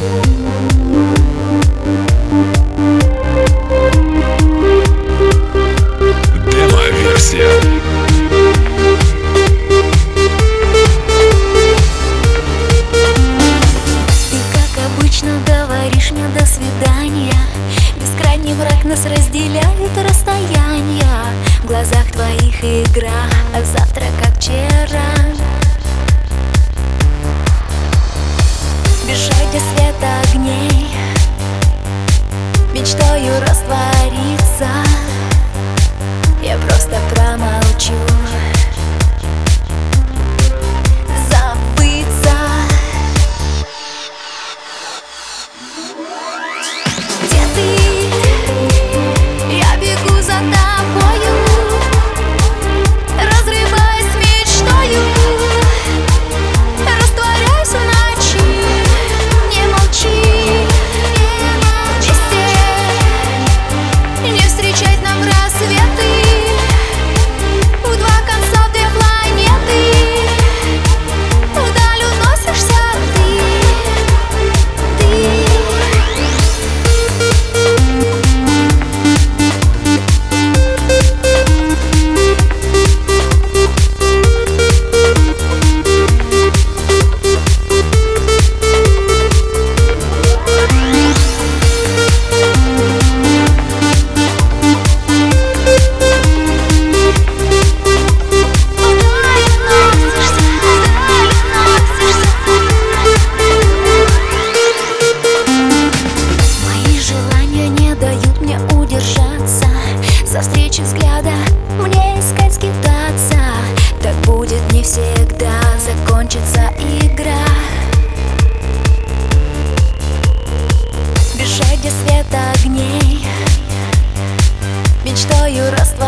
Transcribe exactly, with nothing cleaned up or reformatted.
Демо-версия. Говоришь мне до свидания. Бескрайний враг нас разделяет расстояние. В глазах твоих игра, а завтра как вчера. Бежать без света огней, мечтою раствориться. Я просто промолчу. За встречи взгляда мне искать, скитаться. Так будет не всегда, закончится игра. Бежать без света огней, мечтою раствориться.